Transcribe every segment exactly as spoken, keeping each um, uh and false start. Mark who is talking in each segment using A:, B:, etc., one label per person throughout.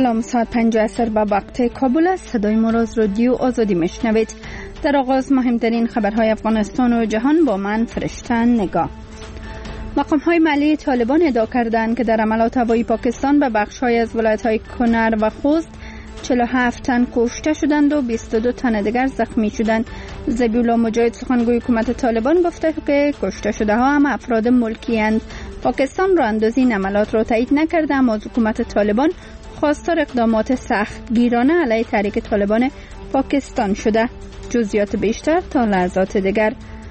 A: سلام، ساعت پنج عصر به وقت کابل است. صدای ما را از رادیو آزادی میشنوید. در آغاز مهمترین خبرهای افغانستان و جهان با من فرشتن نگاه. مقام های ملی طالبان ادعا کردند که در عملات هوایی پاکستان به بخش های از ولایت های کنر و خوست چهل و هفت تن کشته شدند و بیست و دو تن دیگر زخمی شدند. ذبیح الله مجاهد سخنگوی حکومت طالبان گفته که کشته شده ها هم افراد ملکی اند. پاکستان راه اندازی این عملات را تایید نکرده، اما از حکومت طالبان خواستار اقدامات سختگیرانه علیه تحریک طالبان پاکستان شده. جزئیات بیشتر تا لحظات دیگر.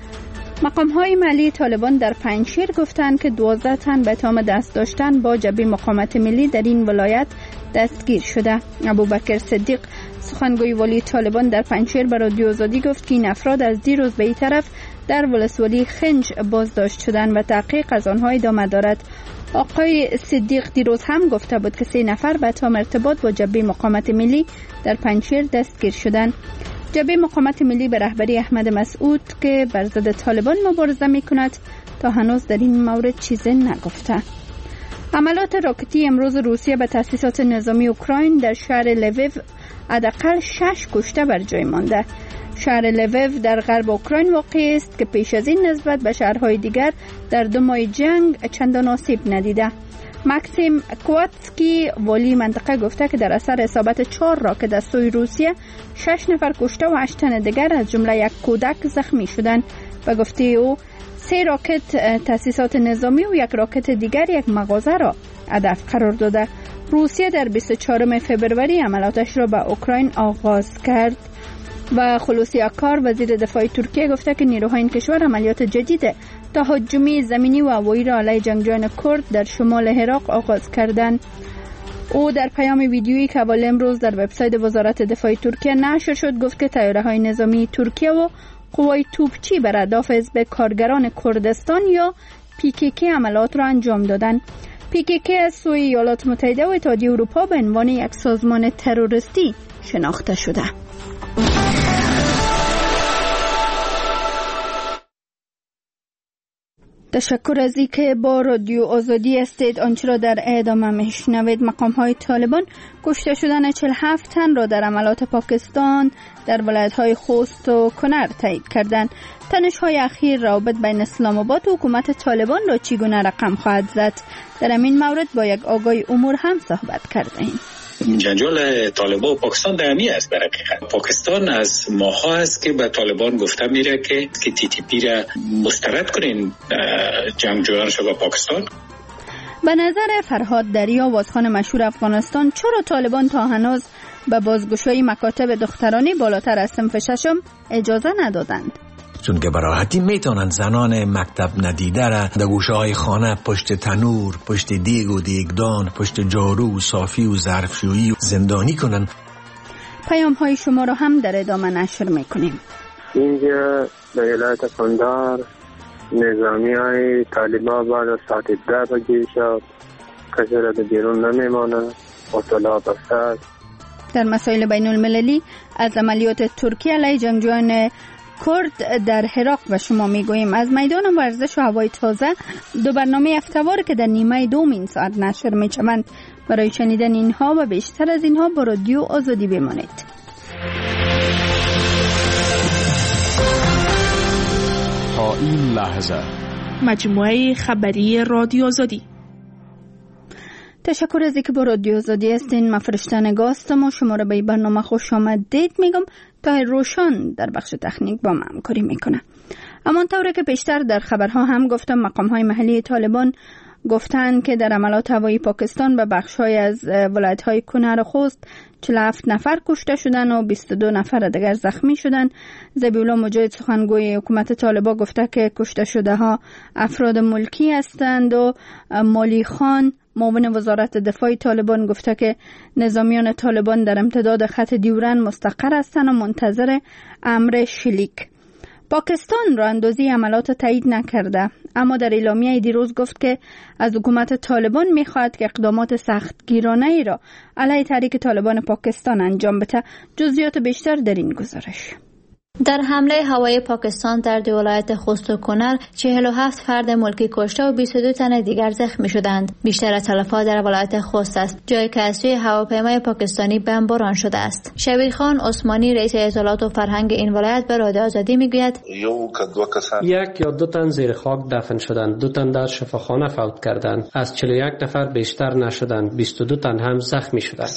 A: مقام های ملی طالبان در پنجشیر گفتند که دوازده تن به اتهام دست داشتن با جبهه مقاومت ملی در این ولایت دستگیر شده. ابوبکر صدیق سخنگوی والی طالبان در پنجشیر به رادیو آزادی گفت که این افراد از دیروز به این طرف در ولسوالی خنج بازداشت شدند و تحقیق از آنها ادامه دارد. آقای صدیق دیروز هم گفته بود که سه نفر به اتهام ارتباط با جبهه مقاومت ملی در پنجشیر دستگیر شدند. جبهه مقاومت ملی به رهبری احمد مسعود که بر ضد طالبان مبارزه می‌کند تا هنوز در این مورد چیزی نگفته. عملات راکتی امروز روسیه به تأسیسات نظامی اوکراین در شهر لویو حداقل شش کشته بر جای مانده. شهر لویو در غرب اوکراین واقع است که پیش از این نسبت به شهرهای دیگر در دو ماه جنگ چندان آسیب ندیده. ماکسیم کواتسکی والی منطقه گفته که در اثر اصابت چهار راکت از سوی روسیه شش نفر کشته و هشت تن دیگر از جمله یک کودک زخمی شدند. به گفته او سه راکت تأسیسات نظامی و یک راکت دیگر یک مغازه را هدف قرار داده. روسیه در بیست و چهارم فوریه عملاتش را به اوکراین آغاز کرد. و خلوصی اکار وزیر دفاع ترکیه گفته که نیروهای این کشور عملیات جدید تهاجمی زمینی و هوایی را علیه جنگجویان کرد در شمال عراق آغاز کردند. او در پیام ویدیویی که اول امروز در وبسایت وزارت دفاع ترکیه نشر شد گفت که طیاره‌های نظامی ترکیه و قوای توپچی بر اهداف حزب کارگران کردستان یا پی کی کی عملات را انجام دادند. پی کی کی از سوی ایالات متحده و اتحادیه اروپا به عنوان یک سازمان تروریستی شناخته شده. تشکر از اینکه با رادیو آزادی هستید. آنچه را در ادامه میشنوید. مقام های طالبان کشته شدن چهل و هفت تن را در عملات پاکستان در ولایت های خوست و کنر تایید کردند. تنش های اخیر روابط بین اسلام آباد و حکومت طالبان را چگونه رقم خواهد زد؟ در همین مورد با یک آگاه امور هم صحبت کردیم.
B: جنجال طالبان و پاکستان دائمی است. در حقیقت پاکستان از ماها است که به طالبان گفته میره که که تی تی پی را مسترد کنین جنگجویانش به پاکستان.
A: به نظر فرهاد دریا وازخان مشهور افغانستان، چرا طالبان تا هنوز به بازگشایی مکاتب دخترانی بالاتر از صنف ششم اجازه ندادند؟
C: چون که براحتی میتونن زنان مکتب ندیده را در گوشه های خانه پشت تنور، پشت دیگ و دیگدان، پشت جارو و صافی و ظرفشویی و زندانی کنن.
A: پیام های شما را هم در ادامه نشر میکنیم.
D: اینجا در ولایت کندهار نظامی های طالبان بعد از ساعت ده بجه شب کسی را در بیرون نمیمانه، اطلاع بسته.
A: در مسائل بین المللی از عملیات ترکیه علیه جنگجویان کرد در عراق و شما میگوییم. از میدان ورزش و هوای تازه دو برنامه هفته‌وار که در نیمه دوم این ساعت نشر میشوند. برای شنیدن اینها و بیشتر از اینها با رادیو آزادی بمانید.
E: تا این لحظه مجموعه خبری رادیو آزادی.
A: تشکر از اینکه با رادیو آزادی هستین. من فرشته نگاه هستم و شما را به این برنامه خوش آمدید میگم. تا روشان در بخش تکنیک با من همکاری میکنه. اما طوری که بیشتر در خبرها هم گفتم، مقام های محلی طالبان گفتند که در عملات هوایی پاکستان به بخش های از ولایت های کنر و خوست چهل و هفت نفر کشته شدن و بیست و دو نفر دیگر زخمی شدن. ذبیح الله مجاهد سخنگوی حکومت طالبان گفته که کشته شده ها افراد ملکی هستند و مالی خان معاون وزارت دفاع طالبان گفته که نظامیان طالبان در امتداد خط دیورن مستقر هستند و منتظر امر شلیک. پاکستان راه اندازی عملات تایید نکرده، اما در اعلامیه دیروز گفت که از حکومت طالبان میخواهد که اقدامات سختگیرانه ای را علیه تحریک طالبان پاکستان انجام بده. جزئیات بیشتر در این گزارش.
F: در حمله هوایی پاکستان در دو ولایت خوست و کنر چهل و هفت فرد ملکی کشته و بیست و دو تن دیگر زخمی شدند. بیشتر از تلفات در ولایت خوست است، جایی که از سوی هواپیمای پاکستانی بمباران شده است. شبیر خان عثمانی رئیس اطلاعات و فرهنگ این ولایت به رادیو آزادی میگوید
G: یک یا دو تن زیر خاک دفن شدند، دو تن در شفاخانه فوت کردند، از چهل و یک نفر بیشتر نشدند، بیست و دو تن هم زخمی شدند.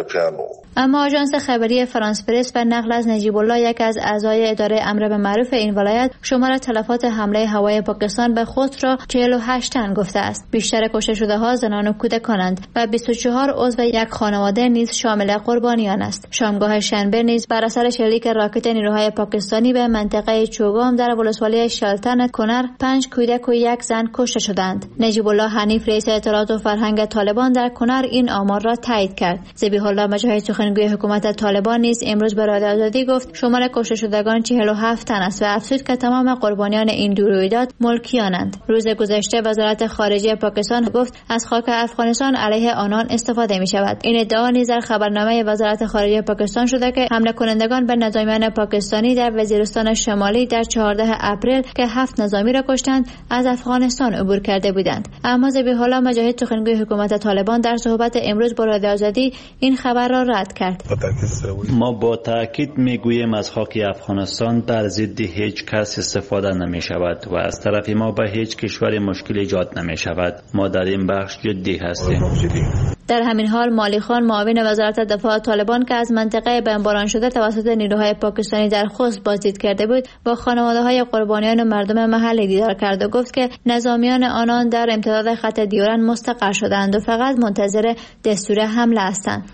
F: اما آژانس خبری فرانس پرس به نقل از نجیب الله، یک از اعضای اداره امر به معروف این ولایت، شمار تلفات حمله هوایی پاکستان به خود را چهل و هشت تن گفته است. بیشتر کشته شده ها زنان و کودکانند و بیست و چهار عضو یک خانواده نیز شامل قربانیان است. شامگاه شنبه نیز بر اثر شلیک راکت نیروهای پاکستانی به منطقه چوگام در ولسوالی شلتن کنر پنج کودک و یک زن کشته شدند. نجیب الله حنیف رئیس اطلاعات و فرهنگ طالبان در کنر این آمار را تایید کرد. ذبیح الله مجاهد سخنگوی حکومت طالبان نیز امروز به رادیو آزادی گفت شمار کشته شدگان چهل و هفت تن است و افزود که تمام قربانیان این دو رویداد ملکیانند. روز گذشته وزارت خارجه پاکستان گفت از خاک افغانستان علیه آنان استفاده می شود. این ادعا نیز در خبرنامه وزارت خارجه پاکستان شده که حمله کنندگان به نظامیان پاکستانی در وزیرستان شمالی در چهاردهم اپریل که هفت نظامی را کشتند از افغانستان عبور کرده بودند. اما ذبیح الله مجاهد سخنگوی حکومت طالبان در صحبت امروز با رادیو آزادی این خبر را رد کرد.
H: ما با تاکید میگوییم از خاک افغانستان در ضد هیچ کس استفاده نمی شود و از طرف ما به هیچ کشور مشکل ایجاد نمی شود. ما در این بخش جدی هستیم.
F: در همین حال مالی خان معاون وزارت دفاع طالبان که از منطقه بمباران شده توسط نیروهای پاکستانی در خوست بازدید کرده بود با خانواده‌های قربانیان و مردم محلی دیدار کرد و گفت که نظامیان آنان در امتداد خط دیورن مستقر شدند و فقط منتظر دستور حمله هستند.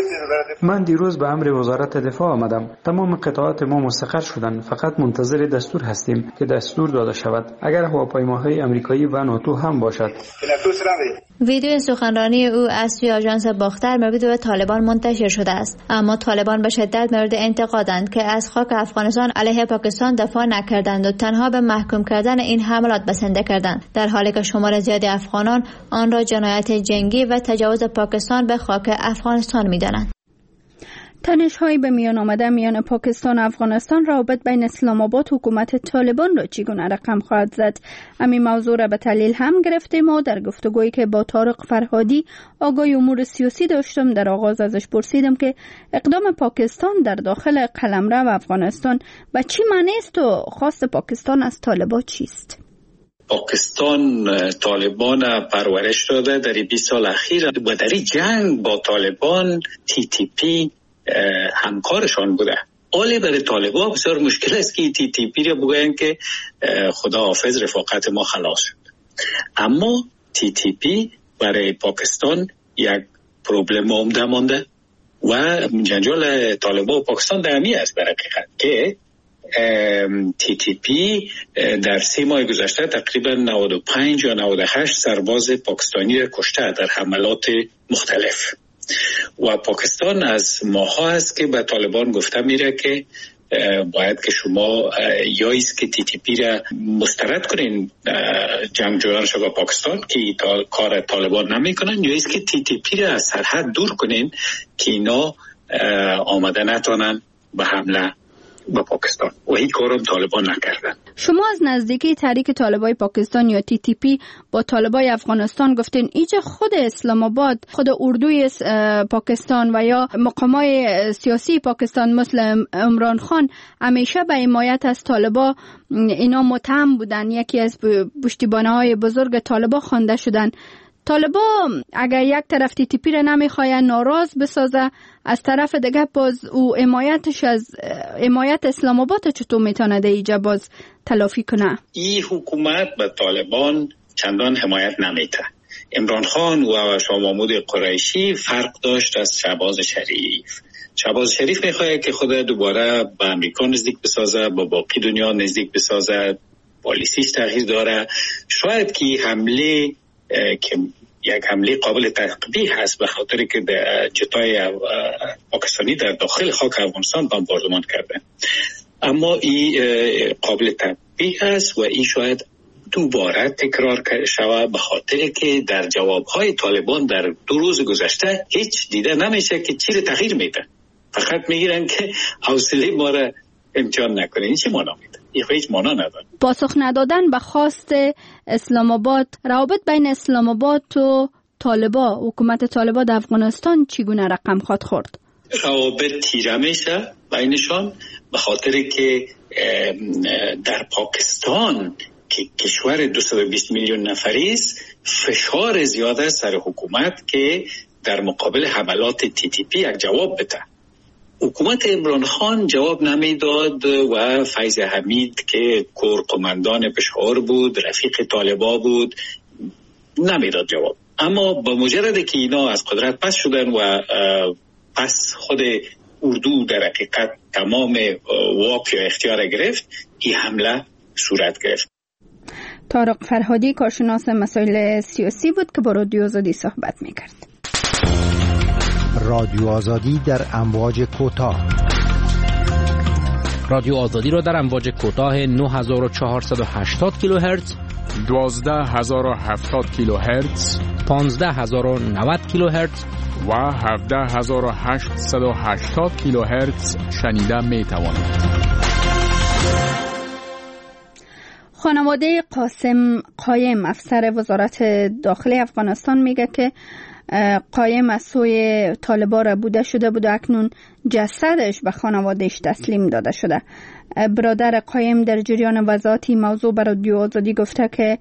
I: من دیروز به امر وزارت دفاع آمدم. تمام قطعات ما مستقر شدند، فقط منتظر دستور هستیم که دستور داده شود، اگر هواپیماهای آمریکایی و ناتو هم باشد.
F: ویدیو سخنرانی او از سوی آژانس باختر مربوط به طالبان منتشر شده است، اما طالبان به شدت مورد انتقادند که از خاک افغانستان علیه پاکستان دفاع نکردند و تنها به محکوم کردن این حملات بسنده کردند، در حالی که شمار زیادی افغانان آن را جنایت جنگی و تجاوز پاکستان به خاک افغانستان می‌دانند.
A: تنش‌های به میان آمده میان پاکستان و افغانستان رابط بین اسلام آباد و حکومت طالبان را چگونه رقم خواهد زد؟ همین موضوع را به تحلیل هم گرفتیم و در گفتگویی که با طارق فرهادی آگای امور سیاسی داشتم در آغاز ازش پرسیدم که اقدام پاکستان در داخل قلمرو افغانستان به چی معنی است و خواست پاکستان از طالبان چیست؟
B: پاکستان طالبان پرورش داده در بیست سال اخیر و در جنگ با طالبان تی تی پی همکارشان بوده. اولی برای طالبان بسیار مشکل است که تی تی پی را بگوین که خدا حافظ رفاقت ما خلاص شد، اما تی تی پی برای پاکستان یک پروبلم عمده مانده و جنجال طالبان و پاکستان در همی است. برای حقیقت که تی تی پی در سه ماه گذشته تقریبا نود و پنج یا نود و هشت سرباز پاکستانی را کشته در حملات مختلف و پاکستان از ماها است که به طالبان گفته میره که باید که شما یا ایست که تی تی پی را مسترد کنین جنگجویان شما پاکستان که تا کار طالبان نمی کنن، یا ایست که تی تی پی را از سرحد دور کنین که اینا آمده نتانن به حمله با پاکستان و هیچ کارم طالبان نکردن.
A: شما از نزدیکی تحریک طالبای پاکستان یا تی تی پی با طالبای افغانستان گفتین اینجا خود اسلام آباد، خود اردوی پاکستان و یا مقامای سیاسی پاکستان مثل عمران خان همیشه به حمایت از طالبا اینا متهم بودن، یکی از پشتیبانهای بزرگ طالبا خوانده شدن. طالبا اگر یک طرف تی تی پی را نمیخواه ناراض بسازه، از طرف دیگه باز او حمایتش از حمایت اسلام آباد چطور میتونه دیگه باز تلافی کنه؟
B: این حکومت به طالبان چندان حمایت نمیته. عمران خان و شاه محمود قریشی فرق داشت از شهباز شریف. شهباز شریف میخواه که خود دوباره به امریکا نزدیک بسازه، با باقی دنیا نزدیک بسازه، پالیسیش تغییر داره. شاید که حمله که یک حمله قابل تقبیح هست به خاطر که جتای پاکستانی در داخل خاک افغانستان بمباردمان کرده، اما این قابل تقبیح هست و این شاید دوباره تکرار شود به خاطر که در جوابهای طالبان در دو روز گذشته هیچ دیده نمیشه که چی رو تغییر میده. فقط میگیرن که حوصله ما را امتحان نکنه. این چه معنا میده؟ این هیچ معنا نداره.
A: پاسخ ندادن به خواست اسلام آباد، روابط بین اسلام آباد و طالبان، حکومت طالبان در افغانستان چگونه رقم خواهد خورد؟
B: روابط تیره میشه بینشان، به خاطر که در پاکستان که کشور دویست و بیست میلیون نفری است، فشار زیاده سر حکومت که در مقابل حملات تی تی پی یک جواب بده. حکومت عمران خان جواب نمیداد و فیض حمید که کور قماندان پشاور بود، رفیق طالبا بود، نمیداد جواب. اما با مجرد که اینا از قدرت پس شدن و پس خود اردو در حقیقت تمام واک یا اختیار گرفت، این حمله صورت گرفت.
A: طارق فرهادی کارشناس مسائل سیاسی بود که با رادیو آزادی صحبت میکرد.
J: رادیو آزادی در امواج کوتاه.
K: رادیو آزادی را در امواج کوتاه نه هزار و چهارصد و هشتاد کیلوهرتز،
L: دوازده هزار و هفتاد کیلوهرتز،
K: پانزده هزار و نود کیلوهرتز
L: و هفده هزار و هشتصد و هشتاد کیلوهرتز شنیده می توانید.
A: خانواده قاسم قایم، افسر وزارت داخلی افغانستان، میگه که قایم از سوی طالبان را بوده شده بود و اکنون جسدش به خانوادهش تسلیم داده شده. برادر قایم در جریان وضاحتی موضوع بر رادیو آزادی گفته که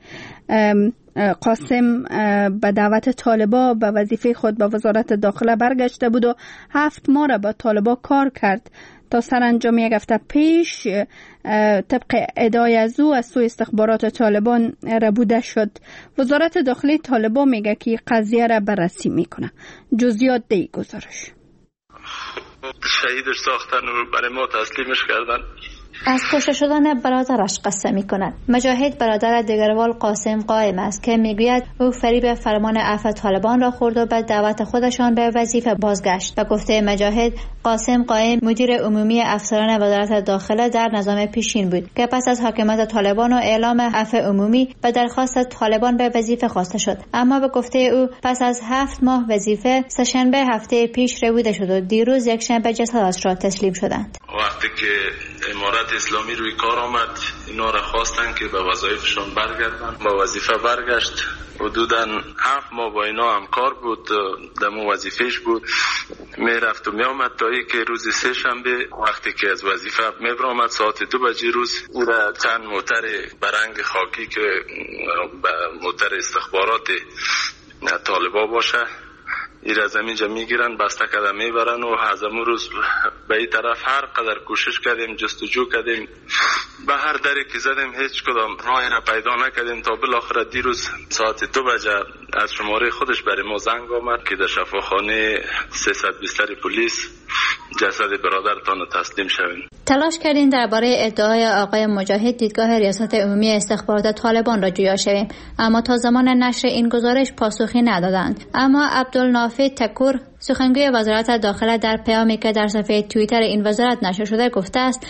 A: قاسم به دعوت طالبان به وظیفه خود به وزارت داخله برگشته بود و هفت ماه را با طالبان کار کرد تا سرانجام یک هفته پیش طبق ادعای از او از سوی استخبارات طالبان ربوده شد. وزارت داخلی طالبان میگه که قضیه را بررسی میکنه. جزئیات دی گزارش.
M: شهیدش ساختن و برای ما تسلیمش کردن.
F: از کشته شدن برادرش قصه می کند. مجاهد برادر دگروال قاسم قایم است که میگوید او فریب فرمان عفو طالبان را خورد و به دعوت خودشان به وظیفه بازگشت. به گفته مجاهد، قاسم قایم مدیر عمومی افسران وزارت داخله در نظام پیشین بود که پس از حاکمیت طالبان و اعلام عفو عمومی به درخواست طالبان به وظیفه خواسته شد. اما به گفته او پس از هفت ماه وظیفه سه‌شنبه هفته پیش ربوده شد و دیروز یک شنبه جسدش را تسلیم شدند.
M: وقتی که امارت اسلامی روی کار آمد، اینا را خواستن که به وظایفشون برگردن. با وظیفه برگشت. حدوداً هفت ماه با اینا همکار بود، دمو وظیفهش بود، میرفت و میامد تا ای که روز سه شنبه وقتی که از وظیفه میبرامد ساعت دو بجه روز او را چند موتر برنگ خاکی که موتر استخبارات طالبا باشه این از همینجا میگیرن، بسته کده میبرن و از همون روز به این طرف هر قدر کوشش کردیم، جستجو کردیم، به هر دری که زدیم هیچ کدام راهی را پیدا نکردیم تا بالاخره دیروز ساعت دو بجه از شماره خودش برای ما زنگ آمد که در شفاخانه سیصد بستر پلیس جسد برادرتان تسلیم شوین.
F: تلاش کردیم درباره ادعای آقای مجاهد دیدگاه ریاست عمومی استخبارات طالبان را جویا شویم، اما تا زمان نشر این گزارش پاسخی ندادند. اما عبدالنافع تکور، سخنگوی وزارت داخله، در پیامی که در صفحه توییتر این وزارت نشر شده گفته است: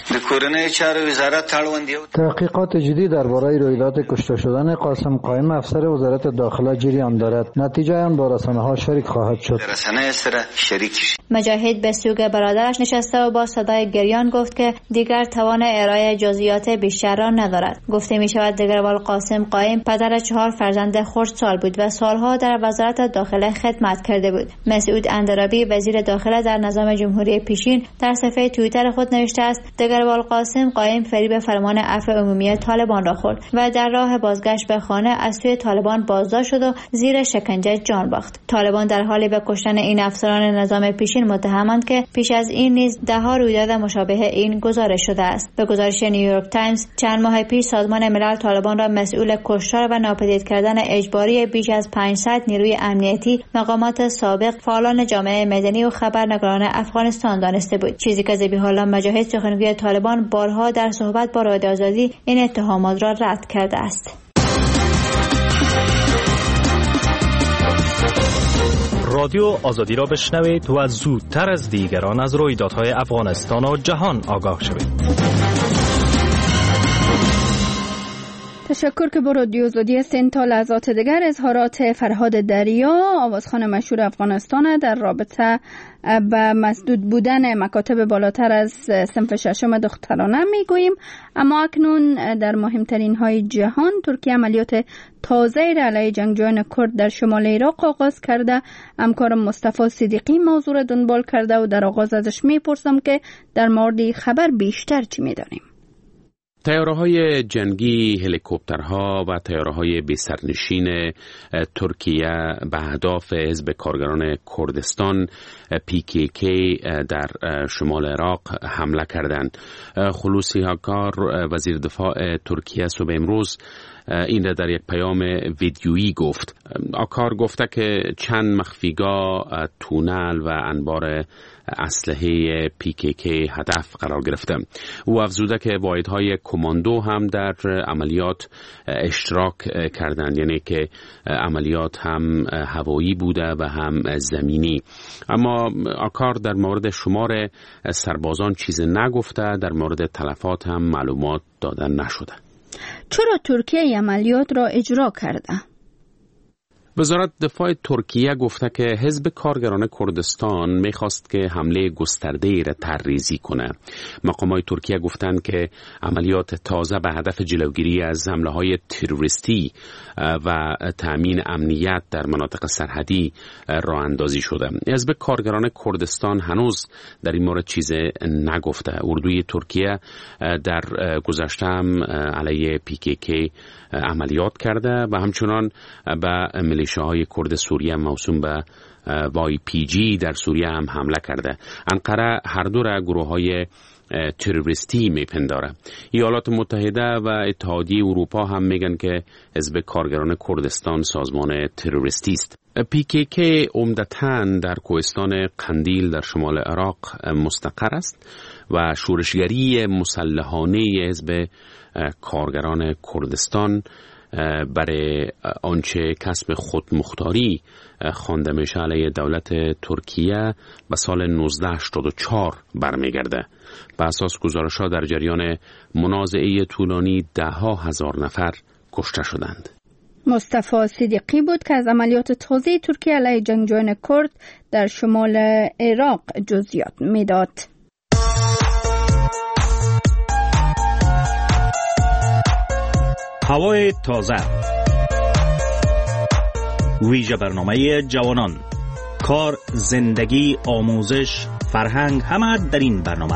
N: تحقیقات جدی درباره رویداد کشته شدن قاسم قایم افسر وزارت داخله جریان دارد. نتیجه آن با رسانه‌ها شریک خواهد شد.
F: مجاهد به سوگ برادرش نشسته و با صدای گریان گفت که دیگر توان ارائه جزئیات بیشتر را ندارد. گفته می شود دگروال قاسم قایم پدر چهار فرزند خردسال بود و سالها در وزارت داخله خدمت کرده بود. مسعود اندرابی، وزیر داخله در نظام جمهوری پیشین، در صفحه توییتر خود نوشته است: دگروال قاسم قایم فریب فرمان عفو عمومی طالبان را خورد و در راه بازگشت به خانه از سوی طالبان بازداشت شد و زیر شکنجه جان باخت. طالبان در حالی به کشتن این افسران نظام پیشین متهمند که پیش از این نیز ده ها رویداد مشابه این گزارش شده است. به گزارش نیویورک تایمز، چند ماه پیش سازمان ملل طالبان را مسئول کشتار و ناپدید کردن اجباری بیش از پانصد نیروی امنیتی، مقامات سابق، فعالان جامعه مدنی و خبرنگاران افغانستان دانسته بود، چیزی که ذبیح الله مجاهد، سخنگوی طالبان، بارها در صحبت با رادیو آزادی این اتهامات را رد کرده است.
O: رادیو آزادی را بشنوید و زودتر از دیگران از رویدادهای افغانستان و جهان آگاه شوید.
A: تشکر که با رادیو آزادی هستین. تا لحظات دیگر اظهارات فرهاد دریا، آوازخوان مشهور افغانستان، در رابطه به مسدود بودن مکاتب بالاتر از صنف ششم دخترانه میگوییم. اما اکنون در مهمترین های جهان، ترکیه عملیات تازه را علیه جنگجویان کرد در شمال عراق آغاز کرده. همکارم مصطفی صدیقی موضوع را دنبال کرده و در آغاز ازش میپرسم که در مورد خبر بیشتر چی میدانیم.
P: طیاره‌های جنگی، هلیکوپترها و طیاره‌های بی‌سرنشین ترکیه به اهداف حزب کارگران کردستان پی کی کی در شمال عراق حمله کردند. خلوصی هاکار، وزیر دفاع ترکیه، صبح امروز این را در یک پیام ویدیویی گفت. آکار گفته که چند مخفیگاه، تونل و انبار اسلحه پی کی کی هدف قرار گرفته. او افزوده که واحدهای کماندو هم در عملیات اشتراک کردند، یعنی که عملیات هم هوایی بوده و هم زمینی. اما آکار در مورد شمار سربازان چیز نگفته، در مورد تلفات هم معلومات دادن نشده.
A: چرا ترکیه عملیات را اجرا کرده؟
P: وزارت دفاع ترکیه گفته که حزب کارگران کردستان میخواست که حمله گسترده‌ای را طرحریزی کنه. مقامات ترکیه گفتند که عملیات تازه به هدف جلوگیری از حمله‌های تروریستی و تأمین امنیت در مناطق سرحدی راه اندازی شده. حزب کارگران کردستان هنوز در این مورد چیز نگفته. اردوی ترکیه در گذشته هم علیه پی کی کی عملیات کرده و همچنان به میلیشیاهای کرد سوریه موسوم به وای پی جی در سوریه هم حمله کرده. انقره هر دو را گروه‌های تروریستی میپنداره. ایالات متحده و اتحادیه اروپا هم میگن که حزب کارگران کردستان سازمان تروریستی است. پی کی کی عمدتاً در کوهستان قندیل در شمال عراق مستقر است و شورشگری مسلحانه حزب کارگران کردستان برای آنچه کسب خودمختاری خوانده میشه علیه دولت ترکیه به سال نوزده هشتاد و چهار برمیگرده. به اساس گزارش‌ها در جریان منازعه طولانی ده ها هزار نفر کشته شدند.
A: مصطفی صدیقی بود که از عملیات تازه ترکیه علیه جنگجویان کرد در شمال عراق جزئیات میداد.
O: هوای تازه، ویژه برنامه جوانان، کار، زندگی، آموزش، فرهنگ، همه در این برنامه.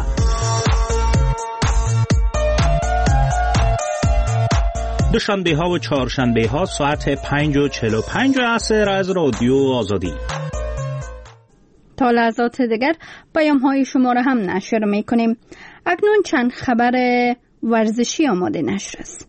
O: دوشنبه ها و چهارشنبه ها ساعت پنج و چهل و پنج عصر از رادیو آزادی.
A: تا لحظات دیگر پیام های شما را هم نشر می کنیم. اکنون چند خبر ورزشی آماده نشر است.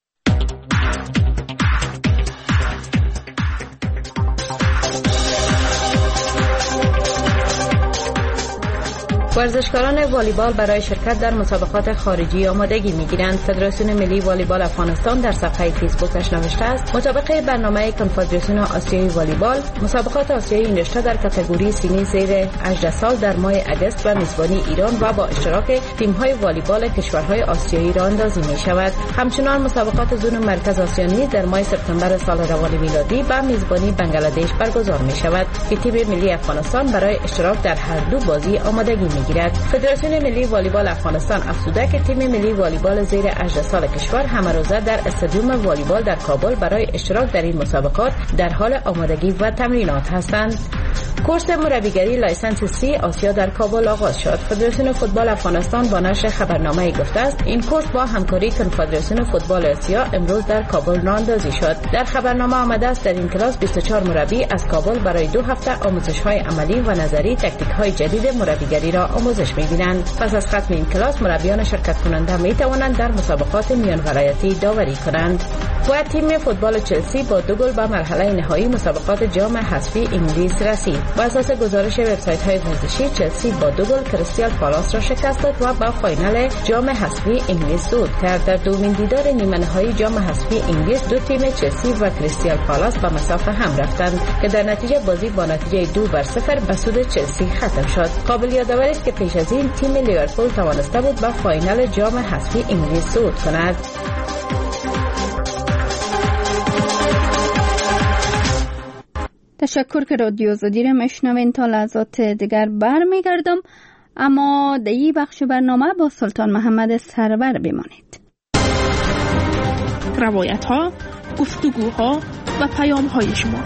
Q: ورزشکاران والیبال برای شرکت در مسابقات خارجی آمادگی می‌گیرند. فدراسیون ملی والیبال افغانستان در صفحه فیسبوکش نوشته است: مطابق برنامه کنفدراسیون آسیایی والیبال، مسابقات آسیایی این رشته در کاتگوری سنی زیر هجده سال در ماه اگست و میزبانی ایران و با اشتراک تیم‌های والیبال کشورهای آسیایی راه اندازی می‌شود. همچنین مسابقات زون مرکز آسیایی در ماه سپتامبر سال روان میلادی با میزبانی بنگلادش برگزار می‌شود که تیم ملی افغانستان برای اشتراک در هر دو بازی آمادگی می‌گیرد. فدراسیون ملی والیبال افغانستان افزوده که تیم ملی والیبال زیر هجده سال کشور همروزه در استادیوم والیبال در کابل برای اشتراک در این مسابقات در حال آمادگی و تمرینات هستند. کورس مربیگری لایسنس سی آسیا در کابل آغاز شد. فدراسیون فوتبال افغانستان با نشر خبرنامه گفته است این کورس با همکاری کنفدراسیون فوتبال آسیا امروز در کابل راه اندازی شد. در خبرنامه آمده است در این کلاس بیست و چهار مربی از کابل برای دو هفته آموزش‌های عملی و نظری تکتیک‌های جدید مربیگری را آموزش می‌بینند. پس از ختم این کلاس مربیان شرکت کننده می‌توانند در مسابقات میان ولایتی داوری کنند. و تیم فوتبال چلسی با دو گل به مرحله نهایی مسابقات جام حذفی انگلیس رسید. بر اساس گزارش وبسایت‌های ورزشی، چلسی با دو گل کریستال پالاس را شکست داد و به فاینال جام حذفی انگلیس صعود کرد. در دومین دیدار نیمه نهایی جام حذفی انگلیس، دو تیم چلسی و کریستال پالاس به مسافه هم رفتند که در نتیجه بازی با نتیجه دو بر صفر به سود چلسی ختم شد. قابل یادآوری است که پیش از این تیم لیورپول توانسته بود به فاینال جام حذفی انگلیس صعود کند.
A: تشکر که رادیو آزادی را میشنوین. تا لحظات دیگر برمیگردم، اما در این بخش برنامه با سلطان محمد سرور بمانید.
E: روایت ها، گفتگوها و پیام های شما.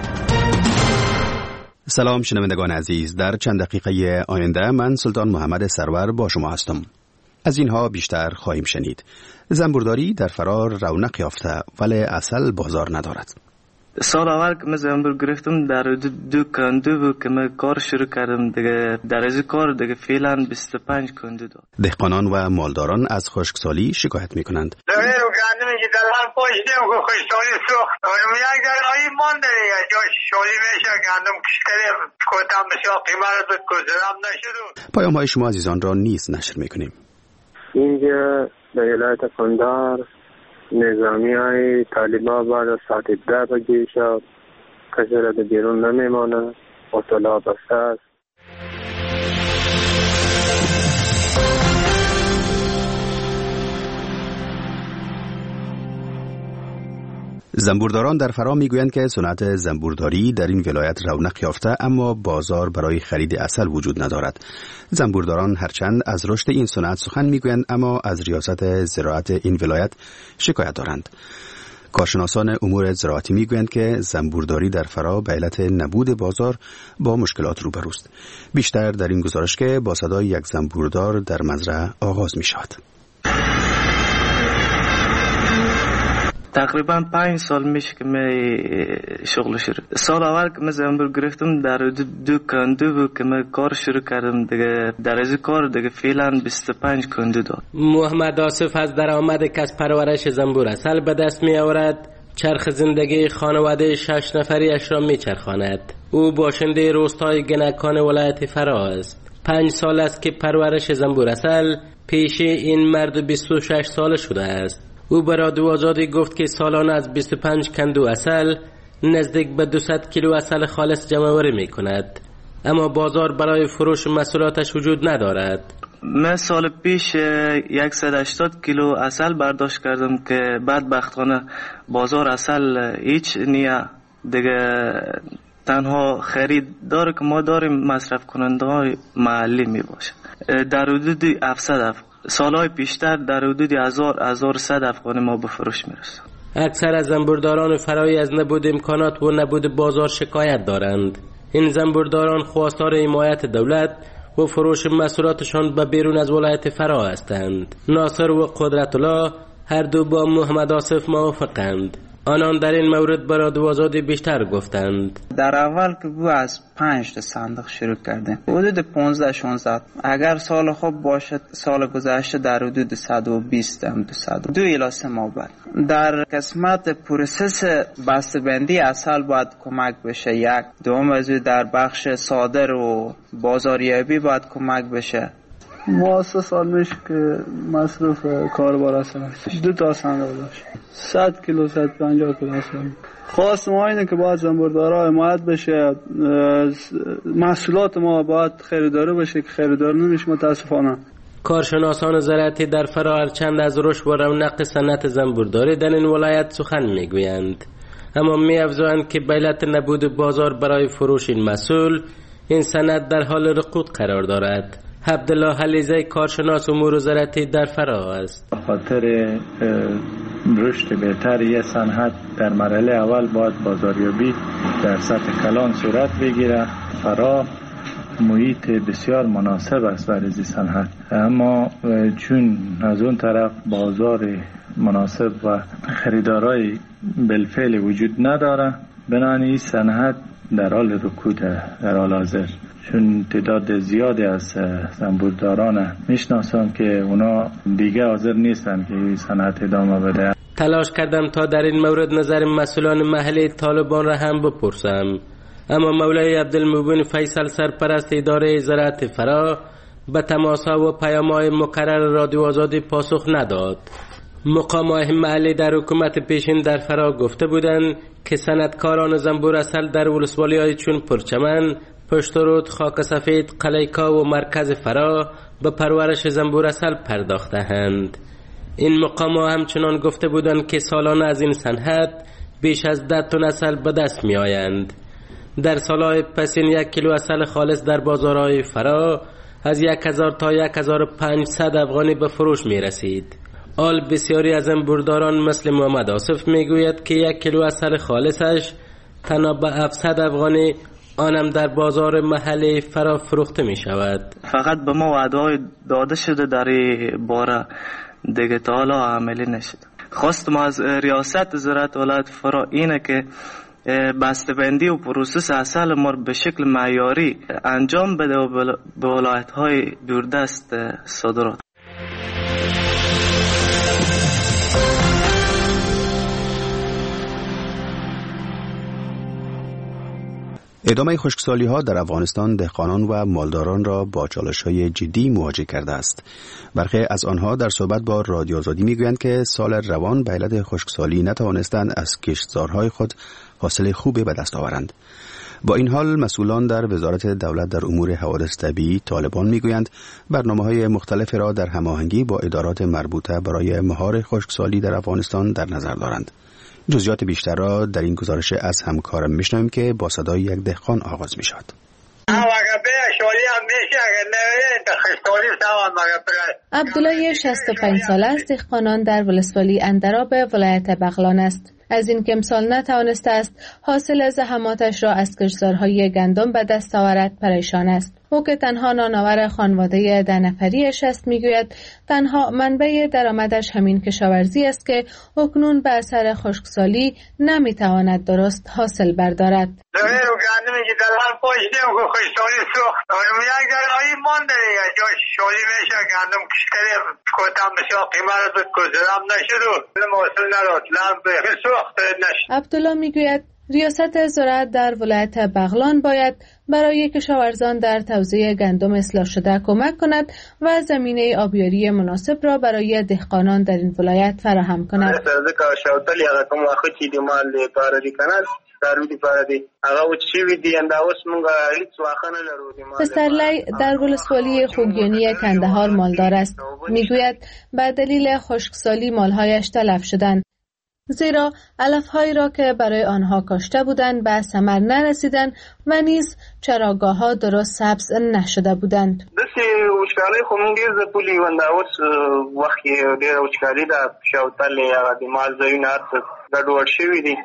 R: سلام شنوندگان عزیز، در چند دقیقه آینده من سلطان محمد سرور با شما هستم. از اینها بیشتر خواهیم شنید. زنبورداری در فرار رونق یافته ولی اصل بازار ندارد.
S: سال اول که من زنبور گرفتم در دو, دو کندو بود که من کار شروع کردم دیگه. در از کار دیگه فعلا بیست و پنج کندو داد.
R: دهقانان و مالداران از خشکسالی شکایت می کنند. پیام های شما عزیزان را نیز نشر می کنیم.
D: اینجا در ولایت قندار نظامی های طالبان بعد از ساعت ده بگی شد کسی را در بیرون نمیمانه، اطلاع بسته است.
R: زنبورداران در فرا میگویند که صنعت زنبورداری در این ولایت رونق یافته اما بازار برای خرید عسل وجود ندارد. زنبورداران هرچند از رشد این صنعت سخن میگویند اما از ریاست زراعت این ولایت شکایت دارند. کارشناسان امور زراعتی میگویند که زنبورداری در فرا به علت نبود بازار با مشکلات روبروست. بیشتر در این گزارش که با صدای یک زنبوردار در مزرعه آغاز می شود.
S: تقریبا پنج سال میشه که من شغل شروع. سال اول که من زنبور گرفتم در دو, دو کندو بود که من کار شروع کردم دیگه. در از کار دیگه فعلا بیست و پنج کندو داد.
G: محمد آصف از درآمد کسب پرورش زنبور عسل به دست می آورد. چرخ زندگی خانواده شش نفری اش را می چرخاند. او باشنده روستای گنکان ولایت فرا است. پنج سال است که پرورش زنبور عسل پیش این مرد بیست و شش ساله شده است. او به رادیو آزادی گفت که سالانه از بیست و پنج کندو عسل نزدیک به دویست کیلو عسل خالص جمع‌آوری می کند، اما بازار برای فروش محصولاتش وجود ندارد.
S: من سال پیش صد و هشتاد کیلو عسل برداشت کردم که بدبختانه بازار عسل هیچ نیه دیگه. تنها خریدار که ما داریم مصرف کننده های محلی می باشه. در حدود هفتصد سالهای پیشتر در حدود هزار هزار و صد افغانی ما به فروش میرسه.
G: اکثر از زنبورداران فرایی از نبود امکانات و نبود بازار شکایت دارند. این زنبورداران خواستار حمایت دولت و فروش محصولاتشان به بیرون از ولایت فرا هستند. ناصر و قدرت الله هر دو با محمد آصف موافقند. آنان در این مورد به رادیو آزادی بیشتر گفتند.
T: در اول که بود از پنج تا صندوق شروع کردیم، حدود پانزده شانزده. اگر سال خوب باشد سال گذشته در حدود صد و بیست هم دویست دو الی سه ماه بعد. در قسمت پروسس بسته‌بندی عسل باید کمک بشه. یک دوم از در بخش صادر و بازاریابی باید کمک بشه.
U: ما سه سال میشه که مصرف کاربار هستم. دو تا صندوق داشت. صد کیلو صد و پنجاه کیلو هستم. خواست ما اینه که باید زنبوردارا حمایت بشه. محصولات ما باید خریداری بشه که خریدار نمیشه متاسفانه.
G: کارشناسان زراعتی در فرا هرچند از رشد و رونق صنعت زنبورداری در این ولایت سخن میگویند، اما می‌افزایند که به علت نبود بازار برای فروش این محصول، این صنعت در حال رکود قرار دارد. عبدالله حلیزه کارشناس امور زراعتی در فرا است.
V: به خاطر رشد بهتر یک صنعت در مرحله اول باید بازاریابی در سطح کلان صورت بگیره. فرا محیط بسیار مناسب است برای این صنعت، اما چون از اون طرف بازار مناسب و خریدارای بالفعل وجود نداره، بنابراین این صنعت در حال رکود در حال حاضر. چون تعداد زیادی از زنبورداران میشناسم که اونا دیگه حاضر نیستن که این صنعت ادامه بده.
G: تلاش کردم تا در این مورد نظر مسئولان محلی طالبان را هم بپرسم، اما مولای عبدالمبین فیصل سرپرست اداره زراعت فرا به تماس‌ها و پیام‌های مکرر رادیو آزادی پاسخ نداد. مقام‌های محلی در حکومت پیشین در فرا گفته بودند که صنعتکاران زنبور عسل در ولسوالی‌های چون پرچمن، پشترود، خاک سفید، قلیکا و مرکز فرا به پرورش زنبور عسل پرداخته‌اند. این مقام‌ها همچنان گفته بودند که سالانه از این صنعت بیش از ده تن عسل به دست می‌آیند. در سالهای پسین یک کیلو عسل خالص در بازارهای فرا از یک هزار تا یک هزار و پانصد افغانی به فروش می رسید. آل بسیاری از زنبورداران مثل محمد آصف می گوید که یک کیلو عسل خالصش تنها به هفتصد افغانی آنم در بازار محلی فرا فروخته می شود.
S: فقط به ما وعده داده شده در این باره، دیگه تا حالا عملی نشده. خواستم از ریاست زراعت ولایت فرا اینه که بسته‌بندی و پروسس عسل ما به شکل معیاری انجام بده و به ولایت‌های دوردست صادرات.
R: ادامه خشکسالی ها در افغانستان دهقانان و مالداران را با چالش های جدی مواجه کرده است. برخی از آنها در صحبت با رادیو آزادی میگویند که سال روان به علت خشکسالی نتوانستند از کشتزارهای خود حاصل خوبی به دست آورند. با این حال مسئولان در وزارت دولت در امور حوادث طبیعی طالبان میگویند برنامه‌های مختلفی را در هماهنگی با ادارات مربوطه برای مهار خشکسالی در افغانستان در نظر دارند. جزئیات بیشتر را در این گزارش از همکارم میشنویم که با صدای یک دهقان آغاز می شود.
F: عبدالله شصت و پنج ساله است، دهقانان در ولسوالی اندراب ولایت بغلان است. از این که امسال نتوانسته است حاصل زحماتش را از کشتزارهای گندم به دست آورد پریشان است. او که تنها نانآور خانواده ده نفریش است میگوید تنها منبع درآمدش همین کشاورزی است که اکنون به اثر خشکسالی نمیتواند درست حاصل بردارد. عبدالله میگوید ریاست زراعت در ولایت بغلان باید برای کشاورزان در توزیع گندم اصلاح شده کمک کند و زمینه آبیاری مناسب را برای دهقانان در این ولایت فراهم کند. پسرلی در ولسوالی خوگیانی کندهار مالدار است. میگوید به دلیل خشکسالی مالهایش تلف شدند، زیرا علف‌هایی را که برای آنها کاشته بودند به ثمر نرسیدند و نیز چراگاه‌ها درست سبز نشده بودند.
C: دسی وشکالی خو مونږ ډیر د پولی ونداوس وخت ډیر وشکالی د شاوتل یا د مال زوین ارت ګډوډ شوی دي.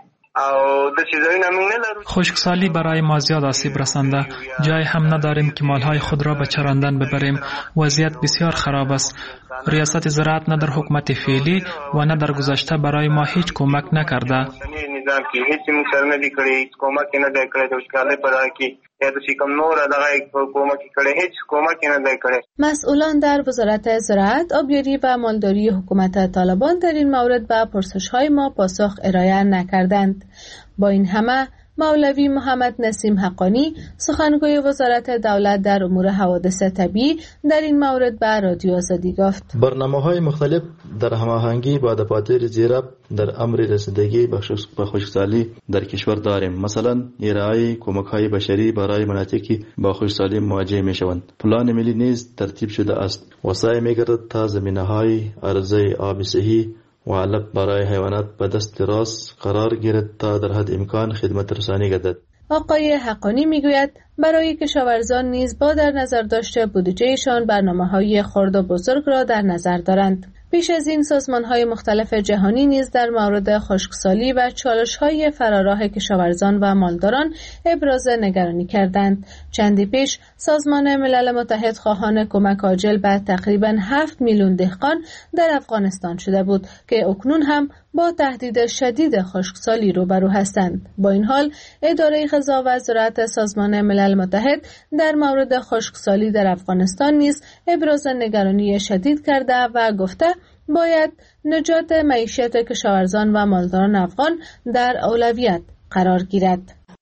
H: خشکسالی برای ما زیاد آسیب رسانده. جای هم نداریم که مالهای خود را به چراندن ببریم. وضعیت بسیار خراب است. ریاست زراعت نه در حکومت فعلی و نه در گذشته برای ما هیچ کمک نکرده.
C: نظام کې هیڅ موږ سره نه دی کړی، هیڅ کومک نه دی کړی. د وشکالۍ په راه کې یا د کوم نور دغه کومک کړی، هیڅ کومک نه دی کړی.
F: مسئولان در وزارت زراعت، آبیاری و مالداری حکومت طالبان در این مورد به پرسش‌های ما پاسخ ارائه نکردند. با این همه مولوی محمد نسیم حقانی، سخنگوی وزارت دولت در امور حوادث طبیعی، در این مورد به رادیو آزادی گفت:
W: برنامه‌های مختلف در هماهنگی با دفاتر زیراب در امر رسیدگی به خشکسالی در کشور داریم. مثلا ارائه کمک‌های بشری برای مناطقی با خشکسالی مواجه می‌شوند. پلان ملی نیز ترتیب شده است و سعی می‌گردد تا زمینه‌های عرضه آب صحی و علف برای حیوانات به دست راست قرار گیرد تا در حد امکان خدمت رسانی گردد.
F: آقای حقانی میگوید برای کشاورزان نیز با در نظر داشته بودجهشان برنامه‌های خرد و بزرگ را در نظر دارند. پیش از این سازمان‌های مختلف جهانی نیز در مورد خشکسالی و چالش‌های فراراه کشاورزان و مالداران ابراز نگرانی کردند. چندی پیش سازمان ملل متحد خواهان کمک عاجل به تقریباً هفت میلیون دهقان در افغانستان شده بود که اکنون هم با تهدید شدید خشکسالی روبرو هستند. با این حال اداره غذا و زراعت سازمان ملل متحد در مورد خشکسالی در افغانستان نیز ابراز نگرانی شدید کرده و گفته باید نجات معیشت کشاورزان و مالداران افغان در اولویت قرار گیرد.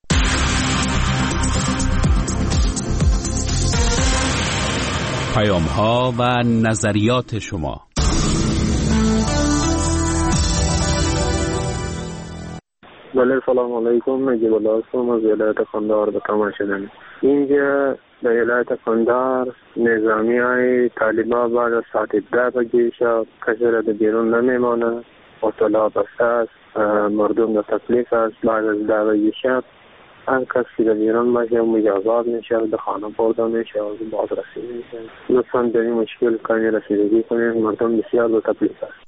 P: پیام‌ها و نظریات شما.
D: بله، سلام علیکم. نجیب الله هستم از ولایت قندهار به تمام شدن. اینجا در ولایت قندهار نظامی های طالبان بعد از ساعت ده بجه شب کسی را در بیرون نمیمانه. اطلاع بسته است، مردم در تکلیف است. بعد از ده بجه شب هر کس که در ایران باشه مجازات میشه، به خانه برده میشه و بازرسی میشه. لطفا به این مشکل کاری رسیدگی کنید. مردم بسیار به تکلیف است.